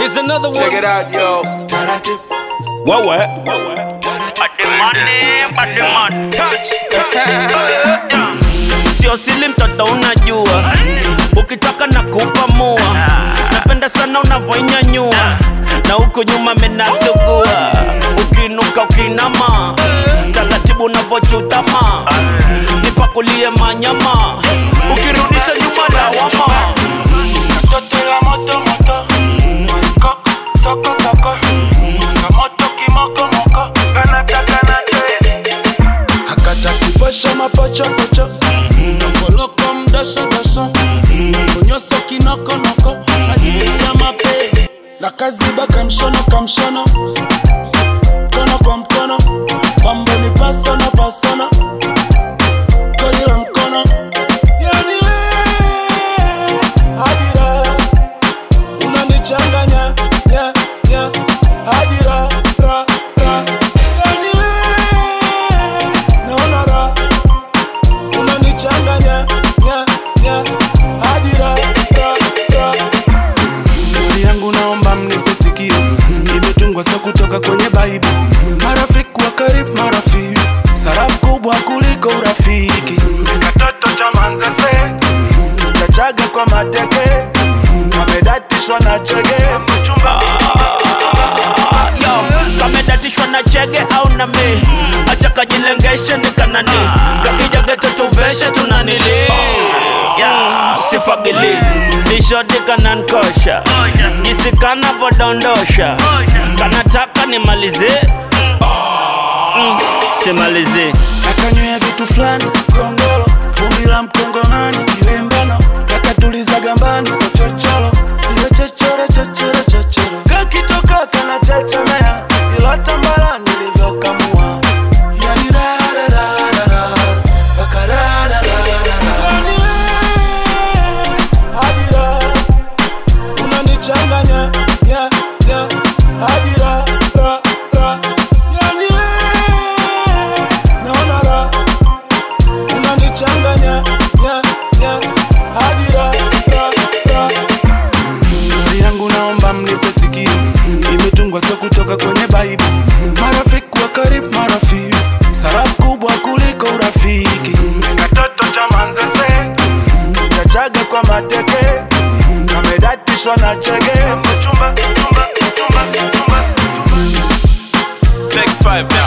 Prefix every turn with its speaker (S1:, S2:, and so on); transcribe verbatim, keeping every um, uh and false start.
S1: Here's another one.
S2: Check it out, yo.
S1: What what?
S2: Touch, touch.
S1: Sio sili mtoto unajua, ukitaka na kupa mua. Napenda sana unavoinyanyua, na huko nyuma menasugua. Ukinuka ukinama, taratibu unavochutama. Nipakulie manyama, ukirudisha nyuma lawama.
S3: Toto la moto moto, koko soko soko, kamoto kimoko moko, kanata kanata. Hakata kiposha mapocho pocho, nakoloko mdasho dasho, konyoso kinoko noko, ajili ya mape. La kaziba kamshono kamshono, kono kwa mkono, mambo ni pasana pasana, goli la mkono. Yani we, hadira, unanichanganya, yeah, yeah, hadira, ra, ra. Yani we, naona ra, unanichanganya, yeah, yeah, hadira, ra, ra. Story yangu naomba mnipe sikio, imetungwa so kutoka kwenye Bible. Marafiki wa karibu marafiki, sarafu kubwa kuliko urafiki. Katoto cha manzese, kachaga kwa mateke, kamedatishwa na chege.
S1: Yo, kamedatishwa na chege au na me. Acha kajilengeshe ni kanani, kakija geto tuveshe tunanili. Yeah, sifagili nishodi kanankosha, jisikana vodondosha. Kanataka nimalize, mm, simalize.
S3: Akanywea vitu flani, kongolo, vumbi la mkongomani, kilembano, kakatuliza gambani, so chocholo, siyo chochoro, chochoro, chochoro. Kakitoka kana chachemea, ilo tambala nilivyokamua. Yani ra ra ra ra ra, baka ra ra ra ra ra. Yani we, hadira, unanichanganya, yeah, yeah, hadira, ra, ra. Yani we, naona ra, unanichanganya, yeah, yeah, hadira, ra, ra. Story yangu naomba mnipe sikio, imetungwa so kutoka kwenye Bible. Marafiki wa karibu marafiki, sarafu kubwa kuliko urafiki. Katoto cha manzese, kachaga kwa mateke, kamedatishwa na chege.
S2: Take five now.